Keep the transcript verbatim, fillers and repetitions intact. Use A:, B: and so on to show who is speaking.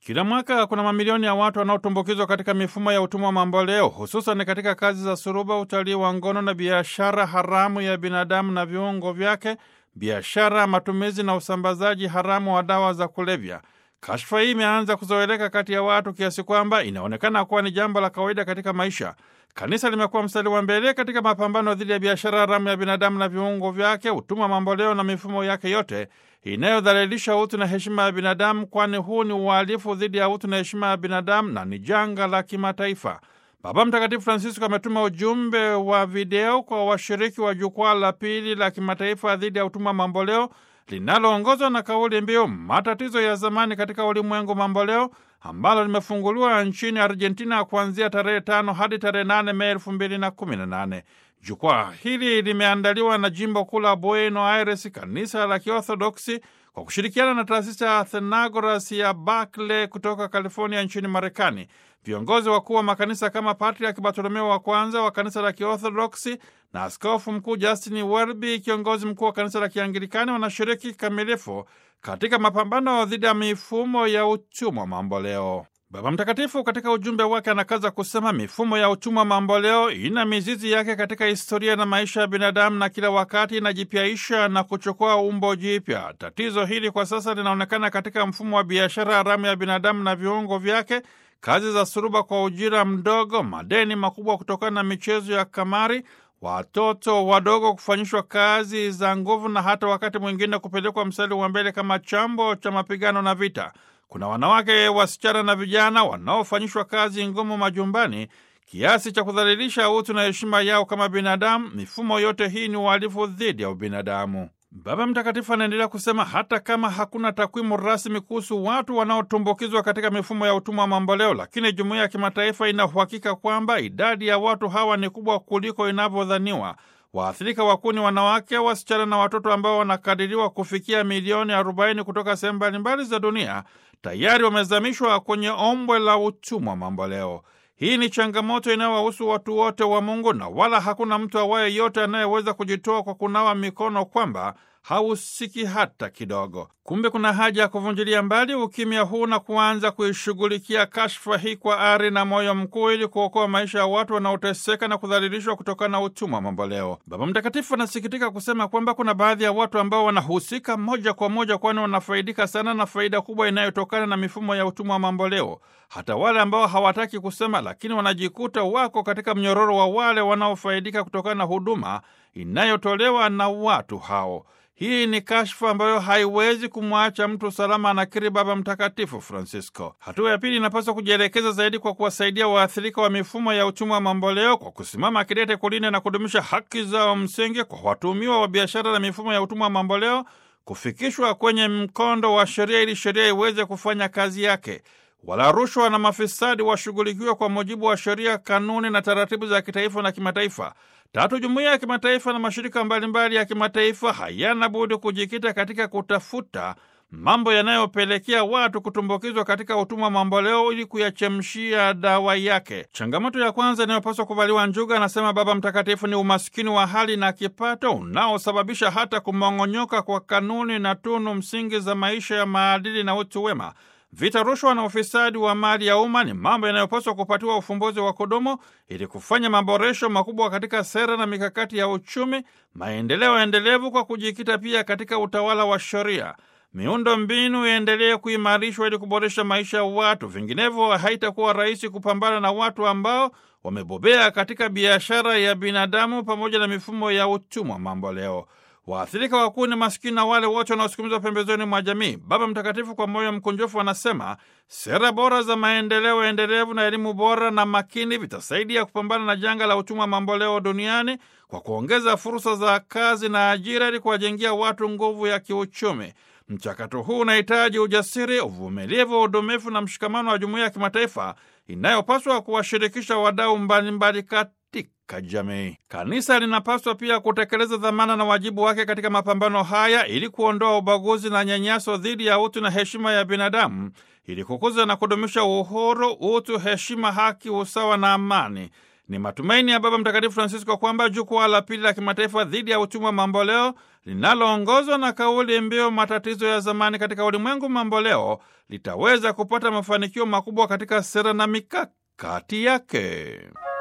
A: Kila mwaka kuna mamilioni ya watu wanaotumbukizwa katika mifumo ya utumwa mamboleo, hususan katika kazi za suruba, utalii wa ngono na biashara haramu ya binadamu na viungo vyake, biashara, matumizi na usambazaji haramu wa dawa za kulevya. Kashfa hii imeanza kuzoeleka kati ya watu kiasi kwamba inaonekana kuwa ni jambo la kawaida katika maisha. Kanisa limekuwa mstari wa mbele katika mapambano dhidi ya biashara haramu ya binadamu na viungo vyake, utumwa mamboleo na mifumo yake yote inayodhalilisha utu na heshima ya binadamu, kwani huu ni uhalifu dhidi ya utu na heshima ya binadamu na ni janga la kimataifa. Baba Mtakatifu Francisco ametuma ujumbe wa video kwa washiriki wa jukwaa la pili la kimataifa dhidi ya utumwa mamboleo linaloongozwa na kauli mbiu matatizo ya zamani katika ulimwengu mamboleo, ambalo limefunguliwa nchini Argentina kuanzia tarehe tano hadi tarehe nane Mei elfu mbili na kumi na nane. Jukwaa hili limeandaliwa na jimbo kuu la Buenos Aires, kanisa la Kiorthodoksi, kwa kushirikiana na taasisi ya Athenagoras ya Berkeley kutoka California nchini Marekani. Viongozi wakuu wa makanisa kama Patriarki Bartolomeo wa kwanza wa kanisa la Kiorthodoksi na Askofu Mkuu Justin Welby, kiongozi mkuu wa kanisa la Kianglikani, wanashiriki kikamilifu katika mapambano dhidi ya mifumo ya utumwa mamboleo. Baba Mtakatifu katika ujumbe wake anakaza kusema mifumo ya utumwa mamboleo ina mizizi yake katika historia na maisha ya binadamu na kila wakati inajipyaisha na kuchukua umbo jipya. Tatizo hili kwa sasa linaonekana katika mfumo wa biashara haramu ya binadamu na viungo vyake, kazi za suruba kwa ujira mdogo, madeni makubwa kutokana na michezo ya kamari, watoto wadogo kufanyishwa kazi za nguvu na hata wakati mwingine kupelekwa mstari wa mbele kama chambo cha mapigano na vita. Kuna wanawake, wasichana na vijana wanaofanyishwa kazi ngumu majumbani kiasi cha kudhalilisha utu na heshima yao kama binadamu. Mifumo yote hii ni uhalifu dhidi ya ubinadamu. Baba Mtakatifu anaendelea kusema hata kama hakuna takwimu rasmi kuhusu watu wanaotumbukizwa katika mifumo ya utumwa mamboleo, lakini jumuiya ya kimataifa ina uhakika kwamba idadi ya watu hawa ni kubwa kuliko inavyodhaniwa. Waathirika wakuu ni wanawake, wasichana na watoto ambao wanakadiriwa kufikia milioni arobaini kutoka sehemu mbalimbali za dunia, tayari wamezamishwa kwenye ombwe la utumwa mamboleo. Hii ni changamoto inayowahusu watu wote wa Mungu, na wala hakuna mtu awaye yote anayeweza kujitoa kwa kunawa mikono kwamba hausiki hata kidogo. Kumbe kuna haja ya kuvunjilia mbali ukimya huu na kuanza kuishughulikia kashfa hii kwa ari na moyo mkuu ili kuokoa maisha ya watu wanaoteseka na kudhalilishwa kutokana na utumwa mamboleo. Baba Mtakatifu anasikitika kusema kwamba kuna baadhi ya watu ambao wanahusika moja kwa moja, kwani wanafaidika sana na faida kubwa inayotokana na mifumo ya utumwa mamboleo. Hata wale ambao hawataki kusema, lakini wanajikuta wako katika mnyororo wa wale wanaofaidika kutokana na huduma inayotolewa na watu hao. Hii ni kashfa ambayo haiwezi kumwacha mtu salama, anakiri Baba Mtakatifu Francisco. Hatua ya pili inapaswa kujielekeza zaidi kwa kuwasaidia waathirika wa mifumo ya utumwa mamboleo kwa kusimama kidete kulinda na kudumisha haki zao msingi, kwa watuhumiwa wa biashara na mifumo ya utumwa mamboleo kufikishwa kwenye mkondo wa sheria ili sheria iweze kufanya kazi yake. Wala rushwa na mafisadi washughulikiwe kwa mujibu wa sheria, kanuni na taratibu za kitaifa na kimataifa. Tatu, jumuiya ya kimataifa na mashirika mbalimbali ya kimataifa hayana budi kujikita katika kutafuta mambo yanayopelekea watu kutumbukizwa katika utumwa mamboleo ili kuyachemshia dawa yake. Changamoto ya kwanza inayopaswa kuvaliwa njuga, anasema Baba Mtakatifu, ni umaskini wa hali na kipato unaosababisha hata kumong'onyoka kwa kanuni na tunu msingi za maisha ya maadili na utu wema. Vita, rushwa na ufisadi wa mali ya umma ni mambo yanayopaswa kupatiwa ufumbuzi wa kudumu ili kufanya maboresho makubwa katika sera na mikakati ya uchumi, maendeleo endelevu kwa kujikita pia katika utawala wa sheria. Miundo mbinu iendelee kuimarishwa ili kuboresha maisha ya watu, vinginevyo haitakuwa rahisi kupambana na watu ambao wamebobea katika biashara ya binadamu pamoja na mifumo ya utumwa mamboleo. Waathirika wakuu ni maskini na wale wote wanaosukumizwa pembezoni mwa jamii. Baba Mtakatifu kwa moyo mkunjufu anasema sera bora za maendeleo endelevu na elimu bora na makini vitasaidia kupambana na janga la utumwa mamboleo duniani kwa kuongeza fursa za kazi na ajira ili kuwajengia watu nguvu ya kiuchumi. Mchakato huu unahitaji ujasiri, uvumilivu, udumifu na mshikamano wa jumuiya ya kimataifa inayopaswa kuwashirikisha wadau mbalimbali katika jamii. Kanisa linapaswa pia kutekeleza dhamana na wajibu wake katika mapambano haya ili kuondoa ubaguzi na nyanyaso dhidi ya utu na heshima ya binadamu, ili kukuza na kudumisha uhuru, utu, heshima, haki, usawa na amani. Ni matumaini ya Baba Mtakatifu Francisco kwamba jukwaa la pili la kimataifa dhidi ya utumwa mamboleo linaloongozwa na kauli mbiu matatizo ya zamani katika ulimwengu mamboleo litaweza kupata mafanikio makubwa katika sera na mikakati yake.